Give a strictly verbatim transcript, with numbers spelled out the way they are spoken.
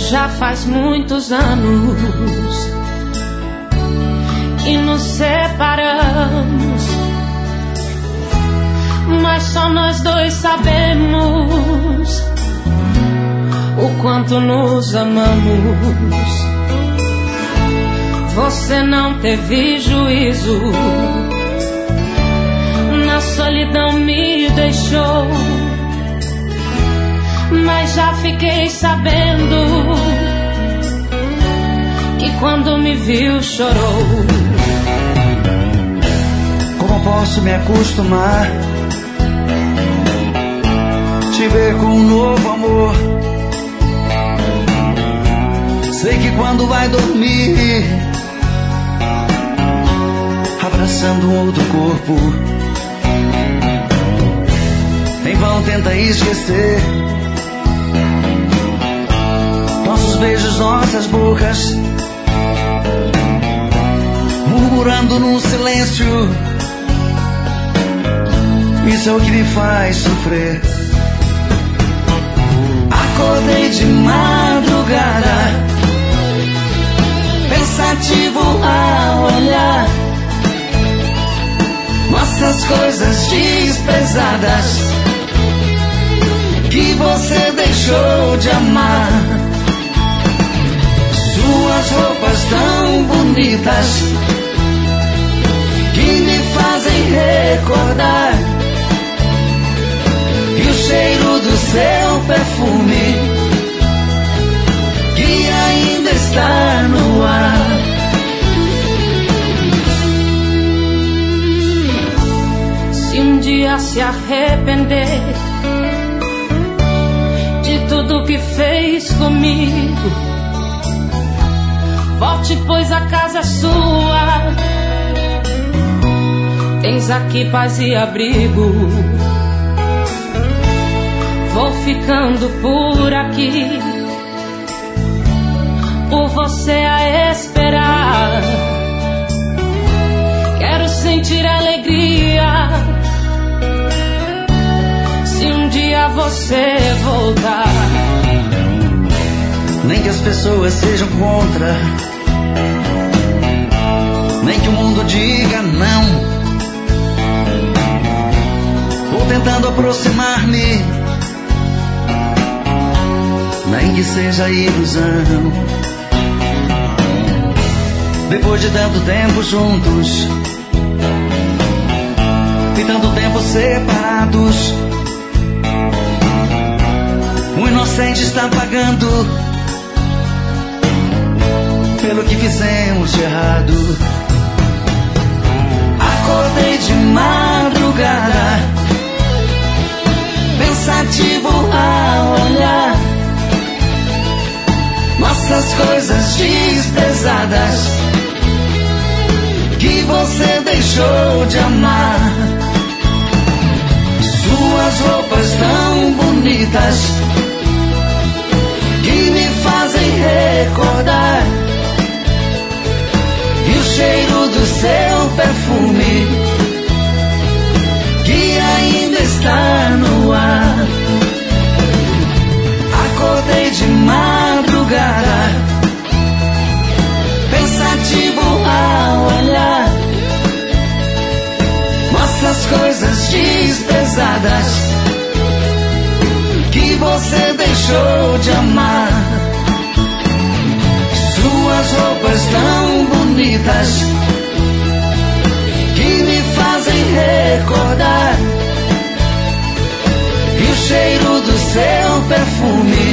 Já faz muitos anos que nos separamos, mas só nós dois sabemos o quanto nos amamos. Você não teve juízo, na solidão me deixou, mas já fiquei sabendo que quando me viu chorou. Como posso me acostumar, te ver com um novo amor? Sei que quando vai dormir, abraçando um outro corpo, em vão tenta esquecer nossos beijos, nossas bocas, murmurando no silêncio. Isso é o que me faz sofrer. Acordei de madrugada, pensativo a olhar nossas coisas desprezadas que você deixou de amar. Suas roupas tão bonitas que me fazem recordar, e o cheiro do seu perfume que ainda está no ar. Se um dia se arrepender de tudo que fez comigo, volte, pois a casa é sua. Tens aqui paz e abrigo. Vou ficando por aqui, por você a esperar. Quero sentir alegria se um dia você voltar. Nem que as pessoas sejam contra, nem que o mundo diga não. Vou tentando aproximar-me, nem que seja ilusão. Depois de tanto tempo juntos e tanto tempo separados, o inocente está pagando pelo que fizemos de errado. Acordei de madrugada, pensativo a olhar nossas coisas desprezadas que você deixou de amar. Suas roupas tão bonitas que me fazem recordar, e o cheiro do seu perfume que ainda está no ar. Acordei de madrugada, pensativo a olhar nossas coisas desprezadas que você deixou de amar. Suas roupas tão bonitas que me fazem recordar, e o cheiro do seu perfume